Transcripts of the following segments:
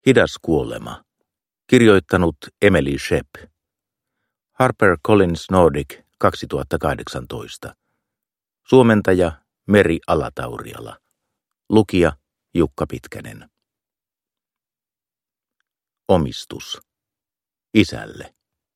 Hidas kuolema. Kirjoittanut Emily Shepp. HarperCollins Nordic 2018. Suomentaja Meri Alatauriala. Lukija Jukka Pitkänen. Omistus. Isälle.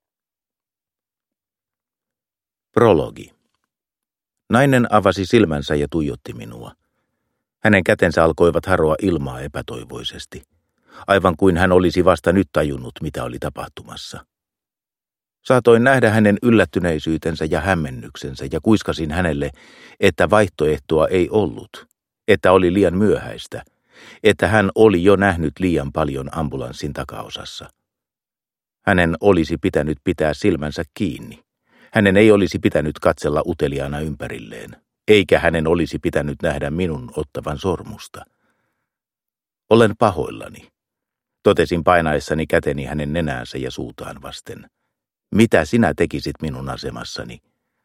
Prologi. Nainen avasi silmänsä ja tuijotti minua. Hänen kätensä alkoivat haroa ilmaa epätoivoisesti, aivan kuin hän olisi vasta nyt tajunnut, mitä oli tapahtumassa. Saatoin nähdä hänen yllättyneisyytensä ja hämmennyksensä ja kuiskasin hänelle, että vaihtoehtoa ei ollut, että oli liian myöhäistä, että hän oli jo nähnyt liian paljon ambulanssin takaosassa. Hänen olisi pitänyt pitää silmänsä kiinni. Hänen ei olisi pitänyt katsella uteliaana ympärilleen, eikä hänen olisi pitänyt nähdä minun ottavan sormusta. Olen pahoillani, totesin painaessani käteni hänen nenäänsä ja suutaan vasten. Mitä sinä tekisit minun asemassani?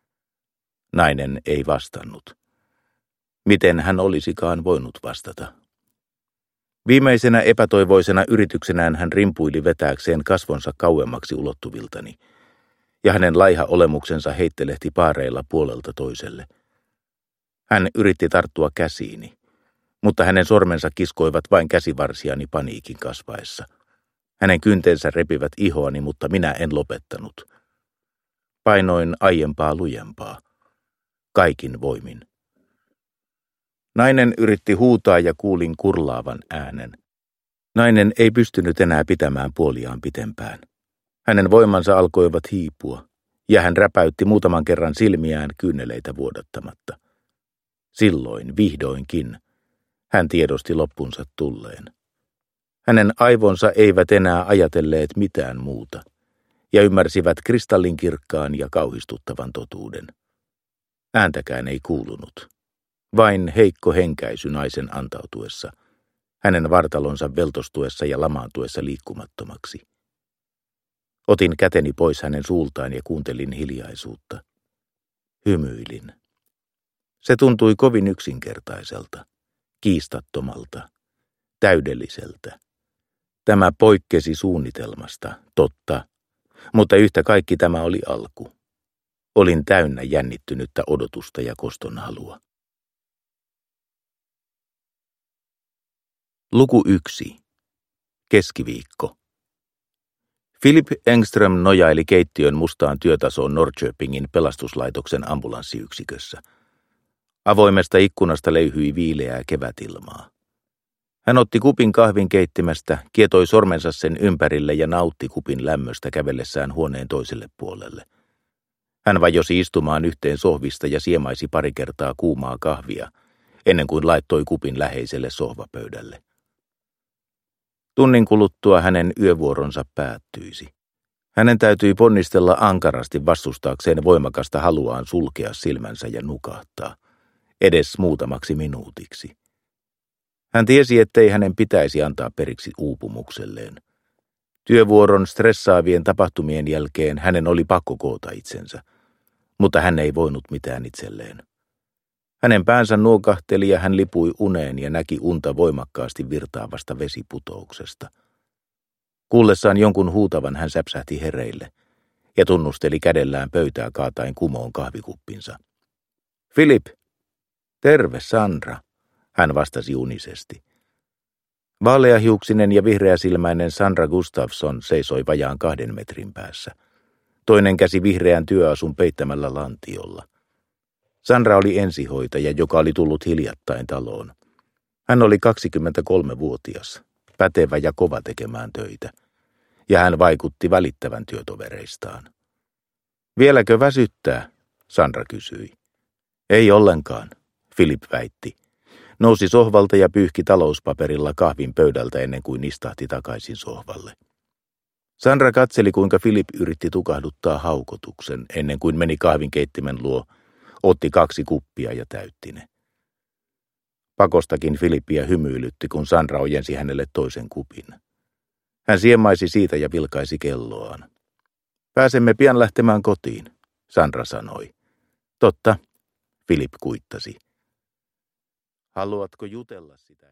Nainen ei vastannut. Miten hän olisikaan voinut vastata? Viimeisenä epätoivoisena yrityksenään hän rimpuili vetääkseen kasvonsa kauemmaksi ulottuviltani, ja hänen laiha olemuksensa heittelehti paareilla puolelta toiselle. Hän yritti tarttua käsiini, mutta hänen sormensa kiskoivat vain käsivarsiani paniikin kasvaessa. Hänen kyntensä repivät ihoani, mutta minä en lopettanut. Painoin aiempaa lujempaa. Kaikin voimin. Nainen yritti huutaa ja kuulin kurlaavan äänen. Nainen ei pystynyt enää pitämään puoliaan pitempään. Hänen voimansa alkoivat hiipua, ja hän räpäytti muutaman kerran silmiään kyyneleitä vuodattamatta. Silloin, vihdoinkin, hän tiedosti loppunsa tulleen. Hänen aivonsa eivät enää ajatelleet mitään muuta, ja ymmärsivät kristallinkirkkaan ja kauhistuttavan totuuden. Ääntäkään ei kuulunut, vain heikko henkäisy naisen antautuessa, hänen vartalonsa veltostuessa ja lamaantuessa liikkumattomaksi. Otin käteni pois hänen suultaan ja kuuntelin hiljaisuutta. Hymyilin. Se tuntui kovin yksinkertaiselta, kiistattomalta, täydelliseltä. Tämä poikkesi suunnitelmasta, totta, mutta yhtä kaikki tämä oli alku. Olin täynnä jännittynyttä odotusta ja kostonhalua. Luku 1. Keskiviikko. Philip Engström nojaili keittiön mustaan työtasoon Norrköpingin pelastuslaitoksen ambulanssiyksikössä. Avoimesta ikkunasta leyhyi viileää kevätilmaa. Hän otti kupin kahvin keittimestä, kietoi sormensa sen ympärille ja nautti kupin lämmöstä kävellessään huoneen toiselle puolelle. Hän vajosi istumaan yhteen sohvista ja siemaisi pari kertaa kuumaa kahvia, ennen kuin laittoi kupin läheiselle sohvapöydälle. Tunnin kuluttua hänen yövuoronsa päättyisi. Hänen täytyi ponnistella ankarasti vastustaakseen voimakasta haluaan sulkea silmänsä ja nukahtaa, edes muutamaksi minuutiksi. Hän tiesi, ettei hänen pitäisi antaa periksi uupumukselleen. Työvuoron stressaavien tapahtumien jälkeen hänen oli pakko koota itsensä, mutta hän ei voinut mitään itselleen. Hänen päänsä nuokahteli ja hän lipui uneen ja näki unta voimakkaasti virtaavasta vesiputouksesta. Kuullessaan jonkun huutavan hän säpsähti hereille ja tunnusteli kädellään pöytää kaataen kumoon kahvikuppinsa. Philip! Terve, Sandra! Hän vastasi unisesti. Vaaleahiuksinen ja vihreäsilmäinen Sandra Gustafsson seisoi vajaan 2 metrin päässä. Toinen käsi vihreän työasun peittämällä lantiolla. Sandra oli ensihoitaja, joka oli tullut hiljattain taloon. Hän oli 23-vuotias, pätevä ja kova tekemään töitä, ja hän vaikutti välittävän työtovereistaan. Vieläkö väsyttää? Sandra kysyi. Ei ollenkaan, Philip väitti. Nousi sohvalta ja pyyhki talouspaperilla kahvin pöydältä ennen kuin istahti takaisin sohvalle. Sandra katseli, kuinka Philip yritti tukahduttaa haukotuksen ennen kuin meni kahvinkeittimen luo, otti 2 kuppia ja täytti ne. Pakostakin Philippiä hymyilytti, kun Sandra ojensi hänelle toisen kupin. Hän siemaisi siitä ja vilkaisi kelloaan. Pääsemme pian lähtemään kotiin, Sandra sanoi. Totta, Philip kuittasi. Haluatko jutella sitä?